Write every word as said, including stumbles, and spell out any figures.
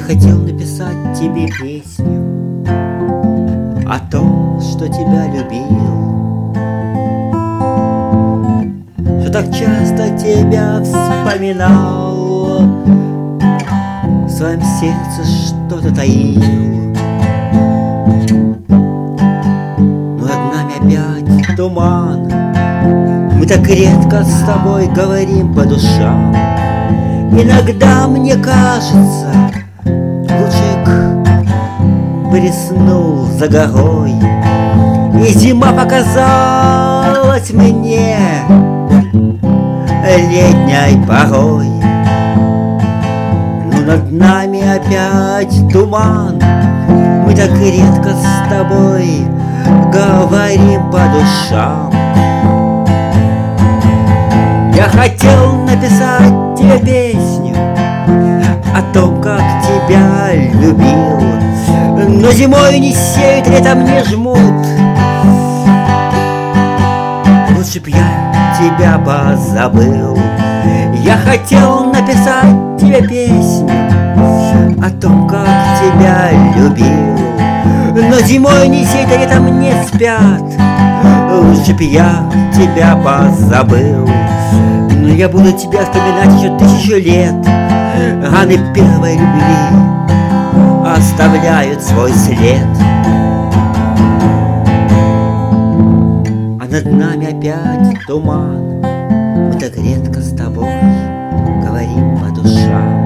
хотел написать тебе песню о том, что тебя любил, что так часто тебя вспоминал, в своем сердце что-то таил. Но над нами опять туман, мы так редко с тобой говорим по душам. Иногда мне кажется, лучик блеснул за горой, и зима показалась мне летней порой. Но над нами опять туман, мы так редко с тобой говорим по душам. Я хотел написать тебе песню о том, как тебя любил, но зимой не сеют, летом не жмут. Лучше б я тебя позабыл. Я хотел написать тебе песню о том, как тебя любил, но зимой не сеют, летом не спят. Лучше б я тебя позабыл. Но я буду тебя вспоминать еще тысячу лет. Раны первой любви оставляют свой след. А над нами опять туман, мы так редко с тобой говорим по душам.